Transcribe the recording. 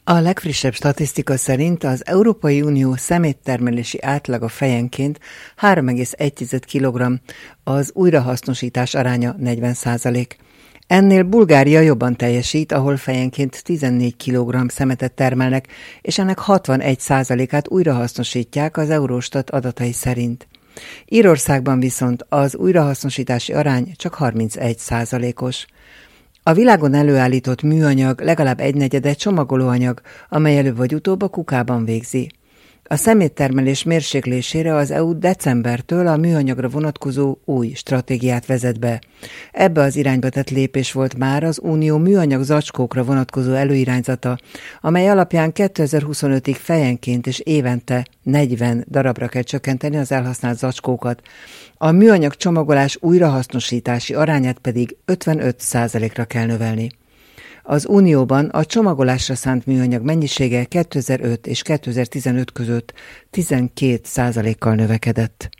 A legfrissebb statisztika szerint az Európai Unió szeméttermelési átlaga fejenként 3,1 kg, az újrahasznosítás aránya 40%. Ennél Bulgária jobban teljesít, ahol fejenként 14 kg szemetet termelnek, és ennek 61%-át újrahasznosítják az Eurostat adatai szerint. Írországban viszont az újrahasznosítási arány csak 31%-os. A világon előállított műanyag legalább egynegyede csomagolóanyag, amely előbb vagy utóbb a kukában végzi. A szeméttermelés mérséklésére az EU decembertől a műanyagra vonatkozó új stratégiát vezet be. Ebbe az irányba tett lépés volt már az Unió műanyag zacskókra vonatkozó előirányzata, amely alapján 2025-ig fejenként és évente 40 darabra kell csökkenteni az elhasznált zacskókat. A műanyag csomagolás újrahasznosítási arányát pedig 55%-ra kell növelni. Az Unióban a csomagolásra szánt műanyag mennyisége 2005 és 2015 között 12%-kal növekedett.